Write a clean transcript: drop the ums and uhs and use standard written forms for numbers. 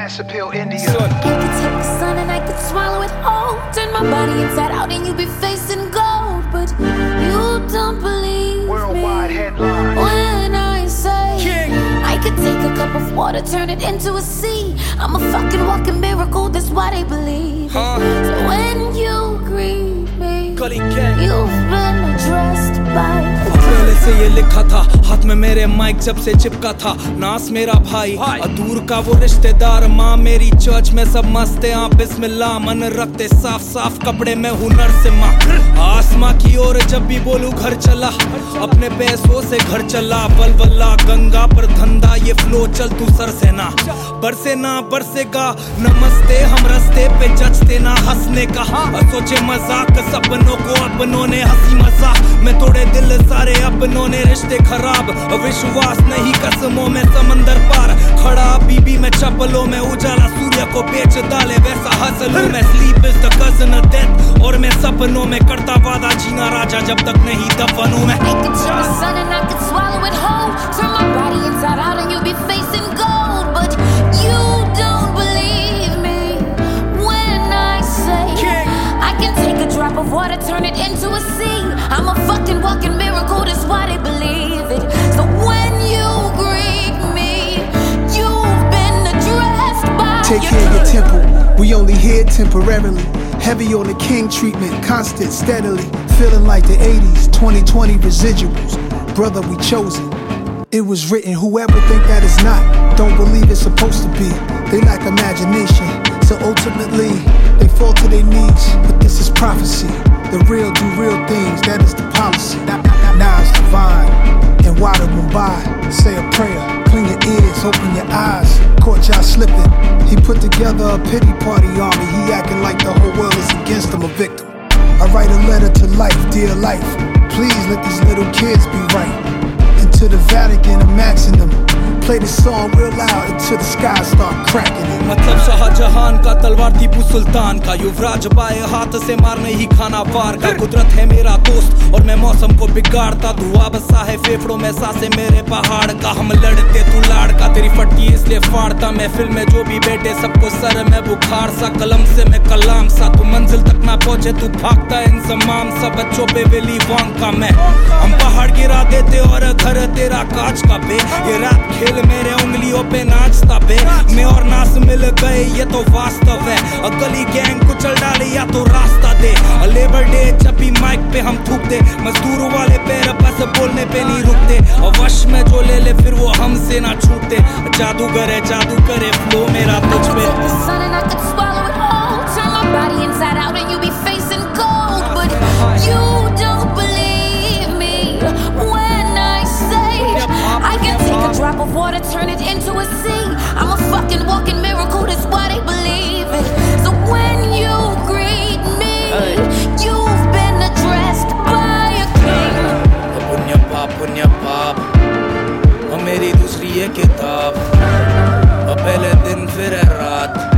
Massive Appeal, India. I could take the sun and I could swallow it whole. Turn my body inside out and you be facing gold. But you don't believe Worldwide me headline. when I say I could take a cup of water, turn it into a sea. I'm a fucking walking miracle, that's why they believe. So when you greet me, you've been addressed by पहले से ये लिखा था, हाथ में मेरे mic जब से चिपका था. नास मेरा भाई, दूर का वो रिश्तेदार. माँ मेरी चर्च में सब मस्त हैं, बिस्मिल्लाह. मन रखते साफ साफ कपड़े में हुनर से माँ. आसमां की ओर जब भी बोलूं घर चला, अपने पैसों से घर चला. बलबला गंगा पर धंधा, ये फ्लो चल तू सर से ना. बरसे ना बरसेगा नमस्ते, हम रस्ते पे जचते ना हंसने का. सोचे मजाक सपनों को अपनों ने हंसी मजाक में तोड़े दिल सारे अपनों ने. रिश्ते खराब विश्वास नहीं कसमों में समंदर पार खड़ा. बीबी में चप्पलों में उजाला सूर्य को बेच डाले वैसा हसलूं मैं. Sleep is the cousin of death और मैं सपनों में करता वादा जीना राजा जब तक नहीं दफन हूं मैं. I could take the sun and I could swallow it whole. Turn my body inside out and you'll be facing gold. But you don't believe me when I say I can take a drop of water, turn it into a sea. I'm a fucking walking miracle, that's why they believe it. So when you greet me, you've been addressed by Take care of your temple, we only here temporarily. Heavy on the king treatment, constant, steadily. Feeling like the 80s, 2020 residuals. Brother, we chosen. It was written, whoever think that is not, don't believe it's supposed to be. They lack imagination, so ultimately, they fall to their knees. But this is prophecy, the real do real things, that is the policy. Now it's divine, and water went by. Say a prayer, clean your ears, open your eyes. Caught y'all slipping, he put together a pity party on me. He acting like the whole world is against him, a victim. I write a letter to life, dear life. Please let these little kids be right. Into the Vatican, I'm maxing them. Play the song real loud until the skies start cracking it. मतलब शाहजहां का तलवार टीपू सुल्तान का. युवराज बाएं हाथ से मारने ही खाना वार का. कुदरत है मेरा दोस्त और मैं मौसम को बिगाड़ता. धुआं बसा है फेफड़ों में, सांसें मेरे पहाड़ का. हम लड़ते तू लाड़ का, तेरी फटी इसलिए फाड़ता. महफिल में जो भी बैठे सबको सर में बुखार सा. कलम से मैं कलाम सा, तू मंजिल तक ना पहुंचे तू भागता. इंजमाम सा बच्चों पे वेली वांग का मैं. हम पहाड़ गिरा देते और घर तेरा कांच का बे. ये रात खेल मेरे उंगलियों पे नाचता बे. मैं और नास मिल गए ये तो वास्तव है. गली गैंग कुचल डाले या तो रास्ता दे. लेबर डे जब भी माइक पे हम थूक दे. मजदूर वाले पैर बस बोलने पे नहीं रुकते. वश में जो ले ले फिर वो हमसे ना छूटते. जादूगर है जादू करे फ्लो मेरा तुझ पे. I could take the sun and I could swallow it whole. Turn my body inside out and you'll be facing gold. But you don't believe me when I say I can take a drop of water, turn it into a sea. I'm a fucking walking miracle, that's why they believe it. So when you greet me, you've been addressed by a king. पुण्य पाप मेरी दूसरी ये किताब. पहले दिन फिर है रात.